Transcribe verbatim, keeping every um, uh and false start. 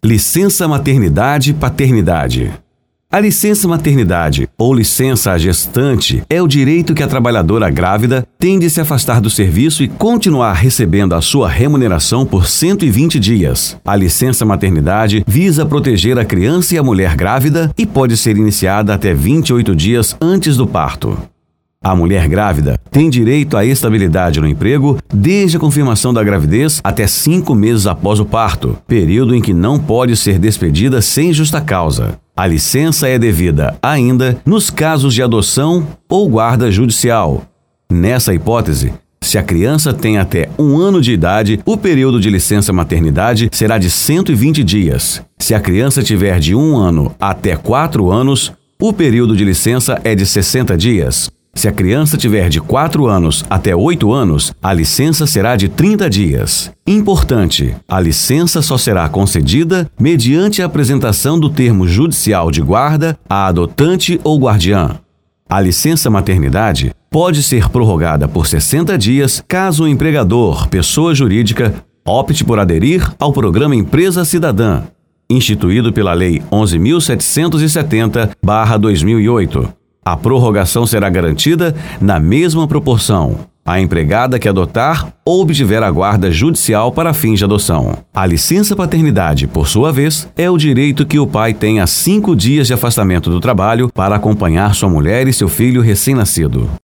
Licença maternidade e paternidade. A licença maternidade ou licença à gestante é o direito que a trabalhadora grávida tem de se afastar do serviço e continuar recebendo a sua remuneração por cento e vinte dias. A licença maternidade visa proteger a criança e a mulher grávida e pode ser iniciada até vinte e oito dias antes do parto. A mulher grávida tem direito à estabilidade no emprego desde a confirmação da gravidez até cinco meses após o parto, período em que não pode ser despedida sem justa causa. A licença é devida ainda nos casos de adoção ou guarda judicial. Nessa hipótese, se a criança tem até um ano de idade, o período de licença maternidade será de cento e vinte dias. Se a criança tiver de um ano até quatro anos, o período de licença é de sessenta dias. Se a criança tiver de quatro anos até oito anos, a licença será de trinta dias. Importante: a licença só será concedida mediante a apresentação do termo judicial de guarda à adotante ou guardiã. A licença maternidade pode ser prorrogada por sessenta dias caso o empregador, pessoa jurídica, opte por aderir ao programa Empresa Cidadã, instituído pela Lei onze mil setecentos e setenta barra dois mil e oito. A prorrogação será garantida na mesma proporção à empregada que adotar ou obtiver a guarda judicial para fins de adoção. A licença paternidade, por sua vez, é o direito que o pai tem a cinco dias de afastamento do trabalho para acompanhar sua mulher e seu filho recém-nascido.